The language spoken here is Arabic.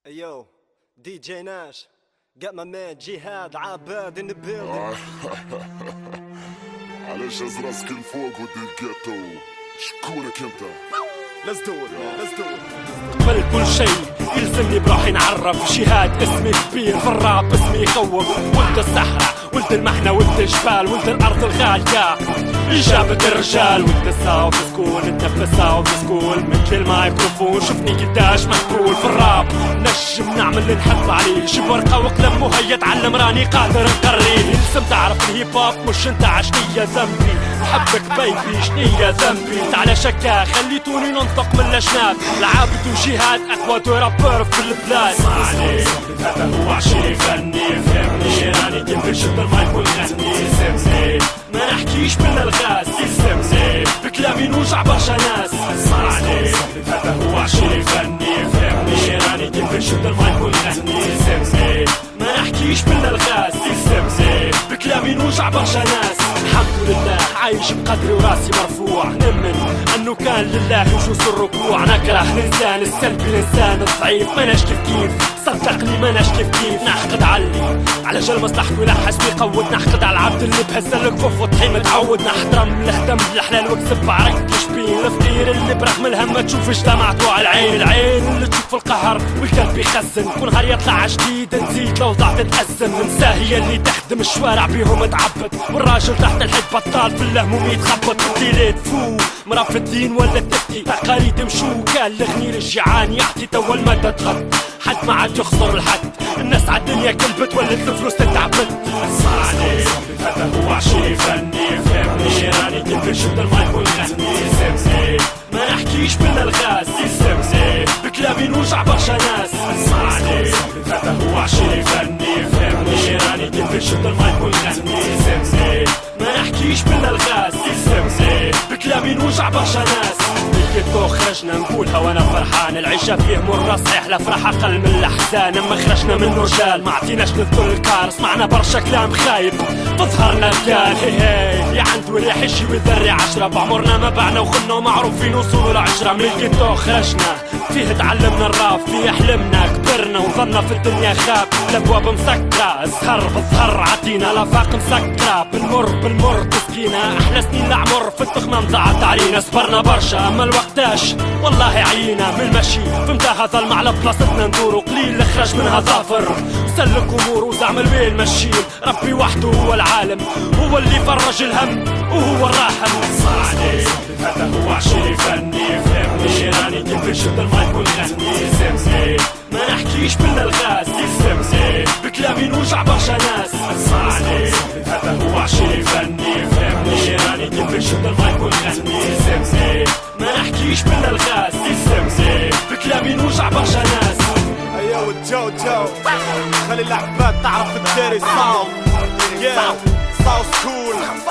Yo, DJ Nash, got my man Jihad Abad in the building. علاش هز راسك الفوق ودي الجاتو شكونك انت؟ Let's do it man, let's do it. قبل كل شي يلزمني بروحي نعرف جهاد اسمي كبير في الراب اسمي يخوف. ولد الصحراء ولد المحنة ولد الجبال ولد الارض الغالية إجابة الرجال. ولد الساوند سكول نتنفس ساوند سكول مثل المايكروفون شوفني قداش محكول في الراب. نجم نعمل اللي نحب عليه جيب ورقة وقلم وهيا تعلم راني قادر نقريه. لازم تعرف الهيب هوب مش انت عشنية ذنبي نحبك بيبي شنية ذنبي. تعال شكا خليتوني ننطق من الأجناب العابد وجهاد أقوى رابر في البلاد. اسمعني هذا هو عشي فني فهمني راني كيف نشد المايك ونغني. سمني ما نحكيش بالالغاز يلزمني بكلامي نوجع برشا ناس. اسمعني هذا هو عشي فني فهمني راني كيف نشد المايك ونغني. سمني ما نحكيش بالالغاز يلزمني بكلامي نوجع برشا ناس. الحمد لله عايش بقدري وراسي مرفوع نؤمن انه كان لله يجوز الركوع. نكره الانسان السلبي الانسان الضعيف ماناش كيف صدقني ماناش كيف نحقد على جال مصلحته لا حسب يقود. نحقد على العبد اللي بهز الكفوف وطحي متعود. نحترم الهدم بالحلال واكسب بعرق شبين الفقير اللي برغم الهم ما تشوفش دمعته على العين اللي تشوف القهر والقلب يخزن. كل نهار يطلع جديد نزيد لو ضعت تأزم. النساء هي اللي تخدم الشوارع بيهم تعبد والراجل تحت الحيط بطال في الهموم يتخبط. الليل تفو مرا في الدين ولا تفتي تقاليد مشو كان الغني للجيعان يعطي توا المدى تغط حد ما عاد يخسر الحد. الناس عالدنيا كلبت ولت الفلوس تتعبد. اسمعني هذا هو عشي فني فهمني راني كيف نشد المايك ونغني. سمسي ما نحكيش بالالغاز يلزمني بكلامي نوجع برشا ناس. اسمعني هذا هو عشي فني فهمني راني كيف نشد المايك ونغني. سمسي ما نحكيش بالالغاز يلزمني بكلامي نوجع برشا ناس. الكيتو خرجنا نقولها وانا فرحان العيشة فيه مرة صحيح الافراح اقل من الاحزان. اما خرجنا منه رجال ما عطيناش للكل الكار. سمعنا برشا كلام خايب تظهرنا رجال. هي اللي عنده ريح يجي ويذري 10 بعمرنا ما بعنا وخلنا ومعروفين وصولوا العشرة. من الكيتو خرجنا فيه تعلمنا الراب فيه حلمنا كبرنا وظلنا في الدنيا خاب. الابواب مسكرة الزهر بالزهر عطينا الافاق مسكرة بالمر تسقينا. احلى سنين العمر في التخمة مزعت علينا. صبرنا برشا اما الوقتاش والله عيينا من المشي فهمتها ظلم على بلاصتنا ندور وقليل اللي خرج منها ظافر. وسلك امور وزعمل وين ماشيين ربي وحده هو العالم هو اللي فرج الهم وهو الراحم. اسمعني هذا هو عشي فني فهمني راني كيف نشد المايك ونغني. سمسي ما نحكيش بالالغاز يلزمني بكلامي نوجع برشا ناس. اسمعني هذا هو عشي فني فهمني راني كيف نشد المايك ونغني. سمسي ما نحكيش بالالغاز يلزمني بكلامي نوجع برشا ناس. ايوه الجو خلي العباد تعرف الداري صاو. Yeah, صاو سكول